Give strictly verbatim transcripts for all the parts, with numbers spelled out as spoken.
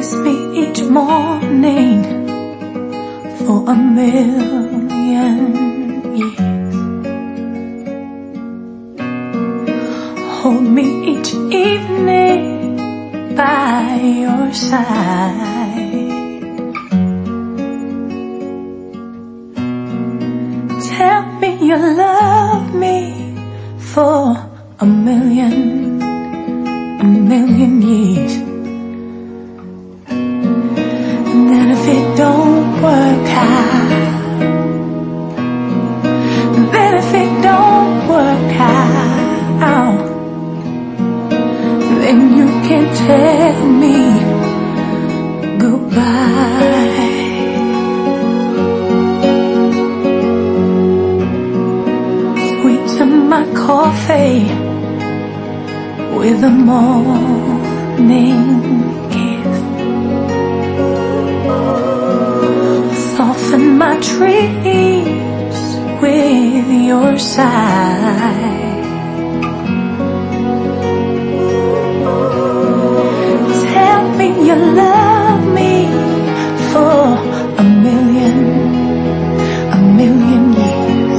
kiss me each morning for a million years. Hold me each evening by your side. Tell me you love me for a million, a million years. And then if it don't work out, then if it don't work out, then you can tell me goodbye. Sweeten my coffee with a morning kiss. Soften my dreams with your sigh. Tell me you love me for a million, a million years.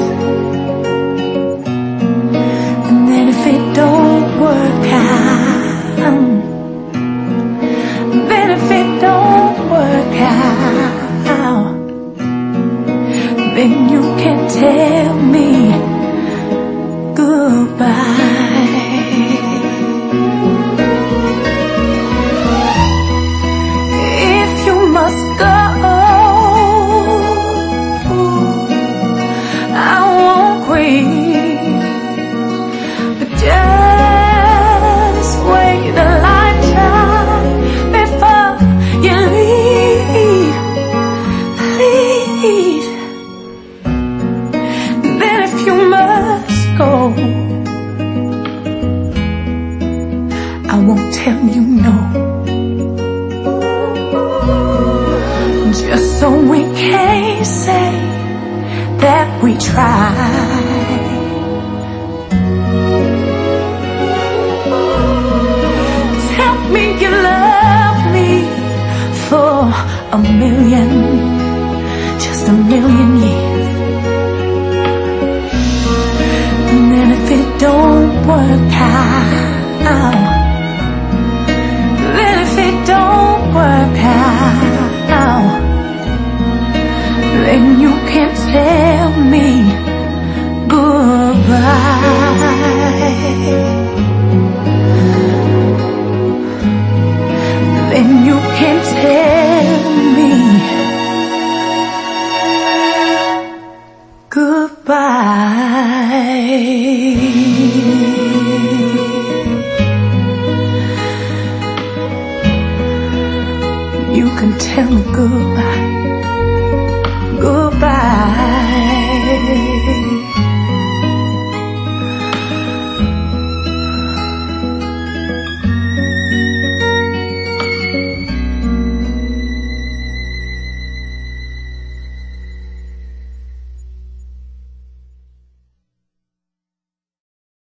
And then if it don't work out, then if it don't work out, then you can tell me goodbye. If you must go, I won't grieve, but just wait a lifetime before you leave, please. Then if you must go, I won't tell you no, just so we can say that we tried. Tell me you love me for a million, just a million years. And then if it don't work out, then if it don't work out, then you can tell me goodbye. Then you can tell me goodbye. You can tell me goodbye.